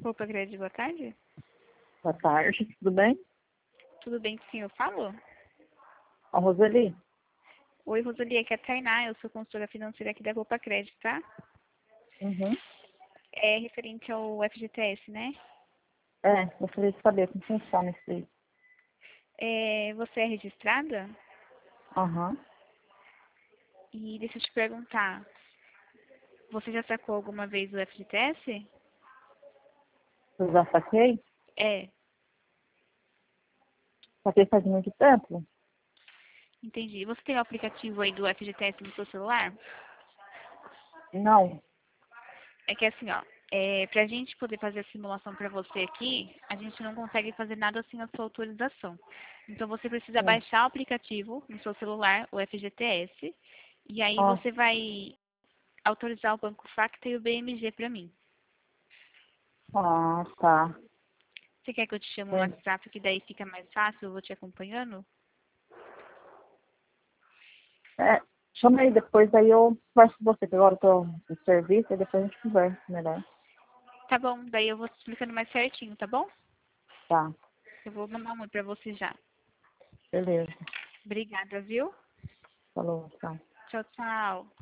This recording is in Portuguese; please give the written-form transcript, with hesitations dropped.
Roupa Grande, boa tarde. Boa tarde, tudo bem? Tudo bem com quem eu falo? A Roseli? Oi, Roseli, aqui é a Tainá, eu sou consultora financeira aqui da Roupa Crédito, tá? Uhum. É referente ao FGTS, né? Gostaria de saber como funciona isso aí. Você é registrada? Aham. E deixa eu te perguntar, você já sacou alguma vez o FGTS? Eu já saquei? É, Saquei faz muito tempo? entendi. Você tem o aplicativo aí do FGTS no seu celular? Não. É que assim, ó, pra gente poder fazer a simulação pra você aqui, a gente não consegue fazer nada sem a sua autorização. Então você precisa Sim. baixar o aplicativo no seu celular, o FGTS, e aí Ah, você vai autorizar o Banco Facta e o BMG pra mim. tá. Você quer que eu te chame no Sim. WhatsApp, que daí fica mais fácil, eu vou te acompanhando? Chama aí depois, aí eu converso com você, que agora eu tô no serviço, e depois a gente conversa melhor. Tá bom, daí eu vou te explicando mais certinho, tá bom? Tá. Eu vou mandar um oi pra você já. Beleza. Obrigada, viu? Falou, tchau. Tchau, tchau.